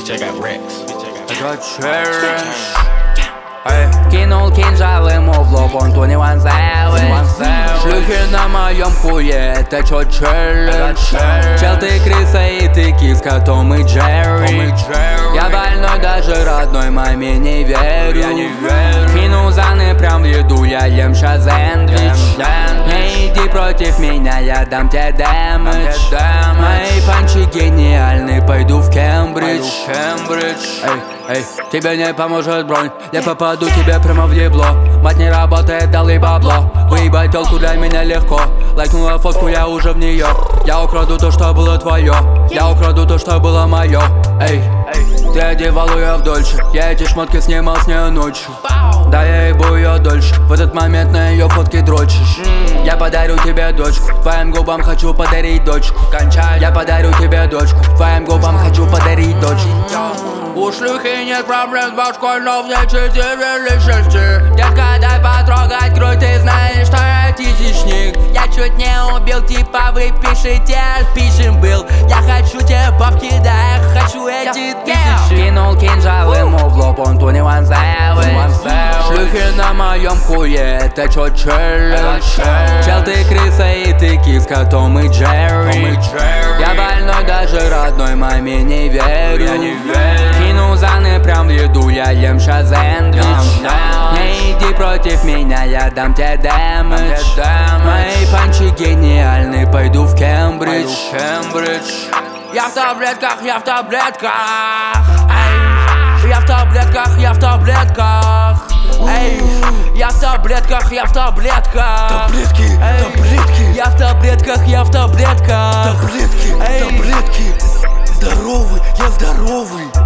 Bitch, I got racks. Кинул кинжал ему в лоб, он Тони Ван Сэвидж. Шлюхи на моем хуе, это чё челлендж? Чел, ты крыса и ты киска, Том и Джерри. Я больной, даже родной маме не верю. Кинул заны прям в еду, я ем ща сэндвич. Не иди против меня, я дам тебе дэмэдж. Мои панчи гениальны, пойду в Кембридж. Эй, тебе не поможет бронь, я попаду тебе прямо в ебло. Мать не работает, дали бабло. Выебать телку для меня легко. Лайкнула фотку, я уже в нее. Я украду то, что было твое. Я украду то, что было мое. Эй, ты одевал ее в дольше. Я эти шмотки снимал с нее ночью. Да я ебу ее дольше. В этот момент на ее фотке дрочишь. Я подарю тебе дочку, твоим губам хочу подарить дочку. Я подарю тебе дочку, твоим губам хочу подарить дочку. У шлюхи нет проблем с башкой, но в ней 4 или 6. Детка, дай потрогать грудь, ты знаешь, что я тысячник. Я чуть не убил, типа вы пишите, пишем был. Я хочу тебе бабки, да я хочу эти тысячи. Кинул кинжал ему в лоб, он Тони Ван Сэвидж. Шлюхи на моем хуе, это чё челлендж? Чел, ты крыса и ты киска, Том и Джерри. Я больной, даже родной маме не верю. Кинул заны прям в еду, я ем ща сэндвич. Не иди против меня, я дам тебе дэмэдж. Мои панчи гениальны, пойду в Кембридж. Я в таблетках, я в таблетках. Я в таблетках, я в таблетках. Эй, я в таблетках, я в таблетках. Таблетки, таблетки. Я в таблетках, я в таблетках. Таблетки, таблетки. Здоровый, я здоровый.